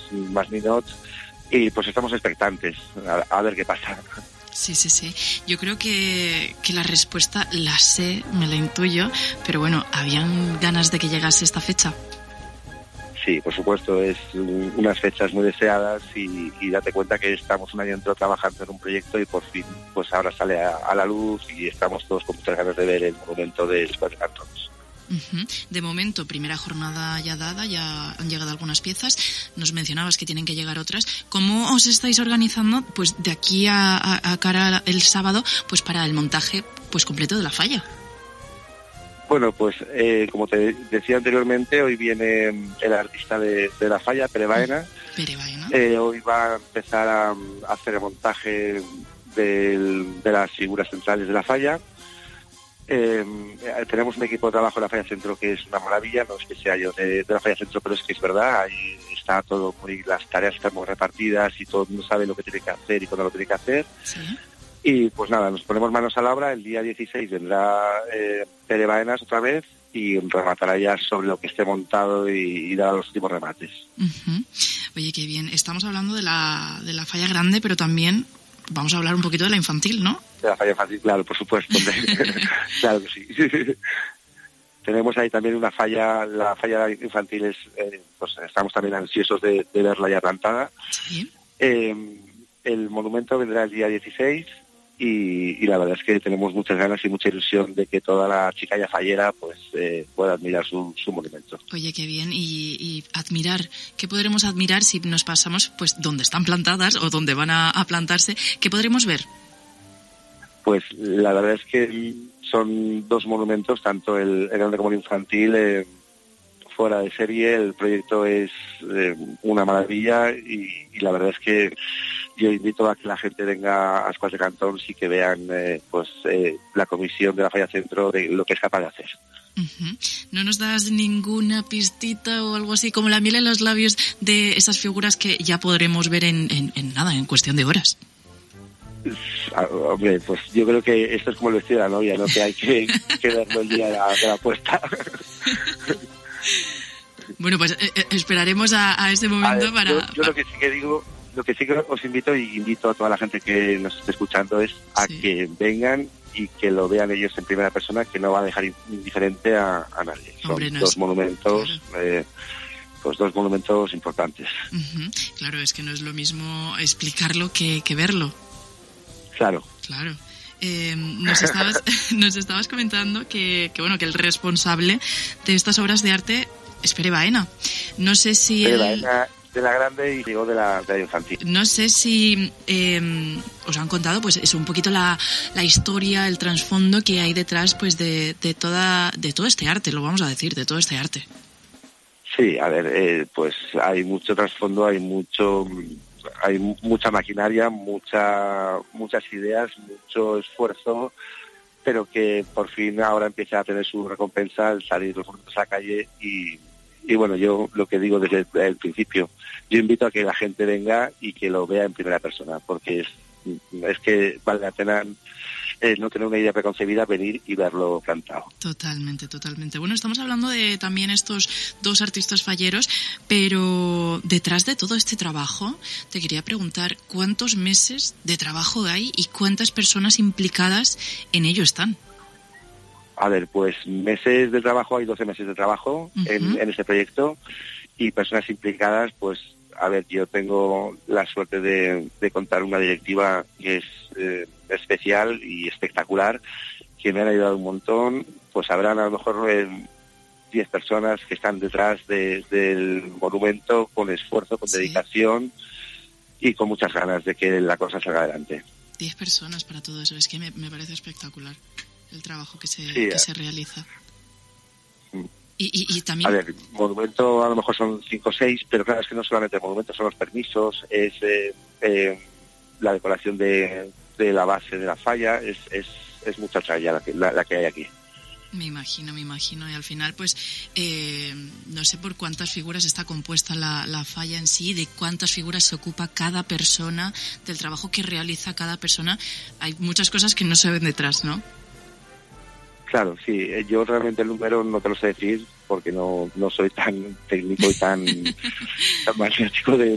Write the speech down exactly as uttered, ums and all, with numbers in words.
más ninots, y pues estamos expectantes a, a ver qué pasa. Sí, sí, sí. Yo creo que, que la respuesta la sé, me la intuyo, pero bueno, ¿habían ganas de que llegase esta fecha? Sí, por supuesto, es unas fechas muy deseadas y, y date cuenta que estamos un año entero trabajando en un proyecto y por fin pues ahora sale a, a la luz y estamos todos con muchas ganas de ver el monumento de los Cuatro Cantones. Uh-huh. De momento, primera jornada ya dada, ya han llegado algunas piezas. Nos mencionabas que tienen que llegar otras. ¿Cómo os estáis organizando pues de aquí a, a, a cara el sábado pues para el montaje pues completo de la falla? Bueno, pues eh, como te decía anteriormente, hoy viene el artista de, de la falla, Pere Baena. Pere Baena. Eh, hoy va a empezar a, a hacer el montaje del, de las figuras centrales de la falla. Eh, tenemos un equipo de trabajo en la Falla Centro que es una maravilla, no es que sea yo de, de la Falla Centro, pero es que es verdad, ahí está todo muy, las tareas están muy repartidas y todo el mundo sabe lo que tiene que hacer y cuándo lo tiene que hacer. Sí. Y pues nada, nos ponemos manos a la obra. El día dieciséis vendrá eh, Pere Baenas otra vez y rematará ya sobre lo que esté montado y, y dará los últimos remates. Uh-huh. Oye, qué bien. Estamos hablando de la, de la falla grande, pero también vamos a hablar un poquito de la infantil, ¿no? De la falla infantil, claro, por supuesto. Claro que sí. Tenemos ahí también una falla, la falla infantil es, eh, pues estamos también ansiosos de, de verla ya plantada. Sí. Eh, el monumento vendrá el día dieciséis. Y, y la verdad es que tenemos muchas ganas y mucha ilusión de que toda la chicalla fallera pues eh, pueda admirar su, su monumento. Oye, qué bien. Y, y admirar, ¿qué podremos admirar si nos pasamos pues donde están plantadas o donde van a, a plantarse? ¿Qué podremos ver? Pues la verdad es que son dos monumentos, tanto el, el grande como el infantil, eh, fuera de serie. El proyecto es eh, una maravilla y, y la verdad es que yo invito a que la gente venga a Ascuas de Cantón y que vean eh, pues eh, la comisión de la Falla Centro de lo que es capaz de hacer. Uh-huh. ¿No nos das ninguna pistita o algo así, como la miel en los labios de esas figuras que ya podremos ver en, en, en nada, en cuestión de horas? Ah, hombre, pues yo creo que esto es como el vestido de la novia, ¿no? Que hay que, que verlo el día de la, de la puesta. Bueno, pues eh, esperaremos a, a ese momento a ver, para... Yo, yo lo que sí que digo... Lo que sí que os invito y invito a toda la gente que nos esté escuchando es a sí. que vengan y que lo vean ellos en primera persona, que no va a dejar indiferente a, a nadie. Hombre, Son no dos es... monumentos, claro. eh, pues dos monumentos importantes. Uh-huh. Claro, es que no es lo mismo explicarlo que, que verlo. Claro. Claro. Eh, nos estabas nos estabas comentando que, que bueno que el responsable de estas obras de arte es Pere Baena. No sé si Pere él... Baena, de la grande y digo de la, de la infantil. No sé si eh, os han contado pues eso, un poquito la, la historia, el trasfondo que hay detrás pues de, de toda de todo este arte, lo vamos a decir, de todo este arte. Sí, a ver, eh, pues hay mucho trasfondo, hay mucho hay mucha maquinaria, mucha muchas ideas, mucho esfuerzo, pero que por fin ahora empieza a tener su recompensa al salir los monumentos a la calle y Y bueno, yo lo que digo desde el, el principio, yo invito a que la gente venga y que lo vea en primera persona, porque es, es que vale la pena eh, no tener una idea preconcebida, venir y verlo plantado. Totalmente, totalmente. Bueno, estamos hablando de también estos dos artistas falleros, pero detrás de todo este trabajo, te quería preguntar cuántos meses de trabajo hay y cuántas personas implicadas en ello están. A ver, pues meses de trabajo, hay doce meses de trabajo uh-huh. en, en este proyecto y personas implicadas, pues, a ver, yo tengo la suerte de, de contar una directiva que es eh, especial y espectacular, que me han ayudado un montón, pues habrán a lo mejor eh, diez personas que están detrás de, del monumento con esfuerzo, con sí. dedicación y con muchas ganas de que la cosa salga adelante. Diez personas para todo eso, es que me, me parece espectacular el trabajo que se, sí, que se realiza. Y, y, y también... A ver, monumento a lo mejor son cinco o seis, pero claro, es que no solamente el monumento, son los permisos, es eh, eh, la decoración de, de la base de la falla, es, es, es mucha tralla la que, la, la que hay aquí. Me imagino, me imagino. Y al final, pues, eh, no sé por cuántas figuras está compuesta la, la falla en sí, de cuántas figuras se ocupa cada persona, del trabajo que realiza cada persona. Hay muchas cosas que no se ven detrás, ¿no? Claro, sí. Yo realmente el número no te lo sé decir porque no, no soy tan técnico y tan, tan maniático de